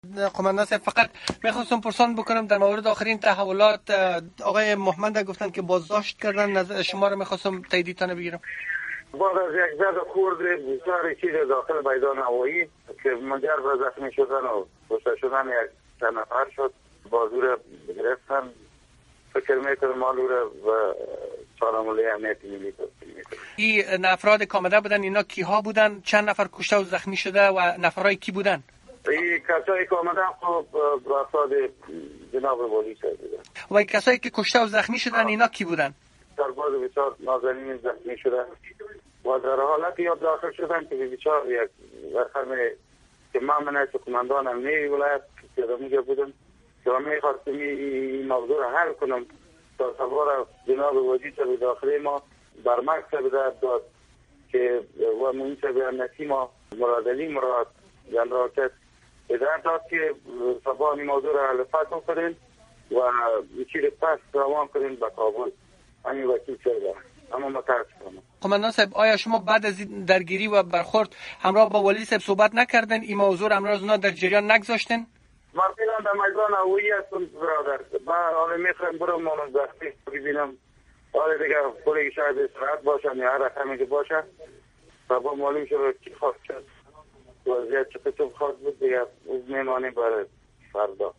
قماندان صاحب، فقط میخواستم پرسان بکنم در مورد آخرین تحولات. آقای محمد گفتن که بازداشت کردن، نظر شما رو میخواستم تاییدتان بگیرم. بعد از یک زد خورد بسیار چیز داخل میدان هوایی که منجر به زخمی شدن و کشته شدن یک نفر شد. بازو را گرفتن، فکر میکنم مالو را و سالمولی امنیتی ملی توصیل. این افراد که آمده بودن اینا کیها بودن؟ چند نفر کشته و زخمی شده و نفرای کی بودن؟ این کسایی که آمدن خب افراد جناب والی شده بودن. و این کسایی که کشته و زخمی شدن اینا کی بودن؟ سرباز بسیار نازنین زخمی شده و در حالت یاد داخل شدن که بسیار یک رقم که من از قماندان امنیتی ولایت که میگه بودم که من میخواستم این موضوع را حل کنم تا سوار جناب وزیر به داخلی ما بر مکتب داد که و منصب امنیتی ما مراد علی مراد جنرال کس اداره داد که سبا این موضوع را حل فتح کنین و چیز پس روان کنین به کابل. همین وکیل شده اما متاسفم. قماندان صاحب، آیا شما بعد از درگیری و برخورد همراه با ولی صاحب صحبت نکردن؟ این موضوع همراه از اونا در جریان نگذاشتن؟ من فعلا در میدان هوایی هستم برادر. من حالا میخوایم برم مانم دستی ببینم حالا دیگه پولی شاید استراحت باشم یا هر رقمی که باشه سبا معلوم شد چی خواست شد وضعیت چه قسم خواست بود دیگه میمانیم برای فردا.